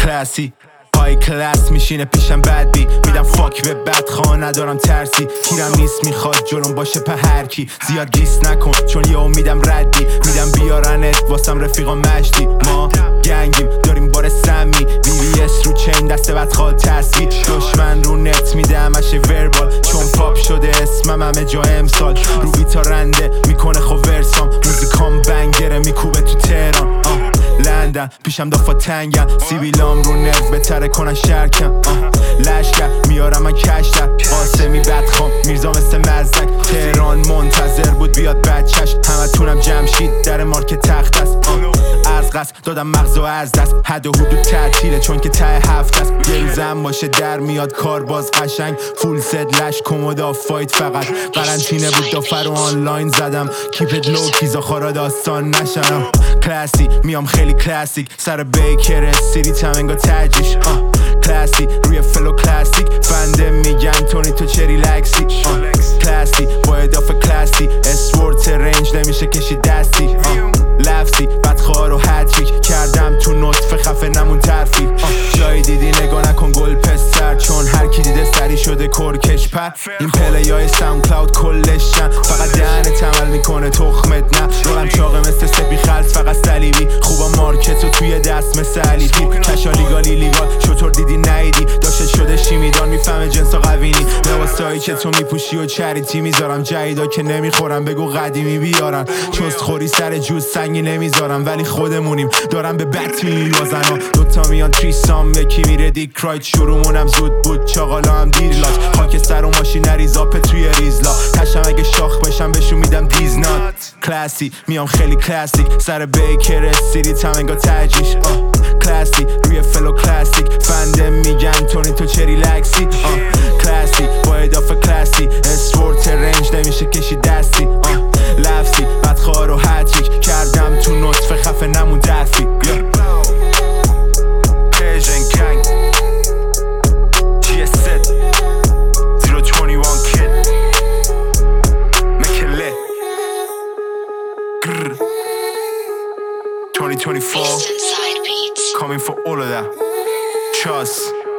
کلاسی های کلاس میشینه پیشم بد بی میدم فاک به بدخواه ندارم ترسی تیرم نیست میخواد جلوم باشه په هر کی زیاد گیس نکن چون یه امیدم ردی میدم بیارنت واسم رفیقا مشتی ما گنگیم داریم بار سمی VVS رو چین دست بدخواه تصویر دشمن رو نت میده همشه وربال چون پاپ شده اسمم همه جا امسال رو بیتا رنده میکنه خو ورسام موزیکام بنگره میکوبه تو تهران لندن پیشم دافا تنگن سیبیلام رو نت بتره کنن شرکم لشکر میارم من کشتر قاسمی بدخوام میرزا مثل مزدک تهران منتظر بود بیاد بچش همه تونم جمشید در مارک تخت است از قصد دادم مغز و از دست حد و حدود تعطیله چون که ته هفت است یه روزم باشه در میاد کار باز قشنگ فول ست لش کمودا فایت فقط قرنطینه بود دافر و آنلاین زدم کیپت لو کیزا خارا داستان نشنم کلاسی میام خیلی کلاسیک سر بیکر سیریت هم انگا تجیش کلاسی روی فلو کلاسیک بنده میگن تونی تو چه ریلکسی کلاسی با اضافه کلاسی اسورت رنج نمیشه کشی دستی لفظی بدخواه رو هتریک کردم تو نطفه خفه نمون ترفی جایی دیدی نگاه نکن گل پسر چون هر کی دیده سری شده کرکش پر این پلیای ساوند کلاود کلشن فقط دهنت عمل میکنه تخمت نه رولم چاقه مثل سپی خلص فقط صلیبی خوبا مارکتو توی دست مثل علیپی کشالیگالی لیگال شطور دیدی نیدی داشت شده شیمیدان میفهمه جنسا قوینی لباسایی که تو میپوشی و چریتی میذارم جدیدا که نمیخورم بگو قدیمی بیارن چست خوری سر جوز سنگی نمیذارم ولی خودمونیم دارم به بط میوازن دوتا میان تریسام یکی میره دیک رایت شروعمونم زود بود چاقالا هم دیر لاک خاک سر و ماشین نریزاپه توی ریزلا تشم اگه شاخ بشم بهشون میدم دیزنات کلاسی میام خیلی کلاسیک سر بیکر سیریت هم انگا تجیش کلاسی روی فلو کلاسیک فنده میگن تونی تو چه ریلکسی کلاسی با اضافه کلاسی اسورت رنج نمیشه کشی دستی لفظی بدخواه رو هتریک کردم تو نطفه خفه نمون درفی پیجن کنگ GS7 021 kid مکله 2024 coming for all of that trust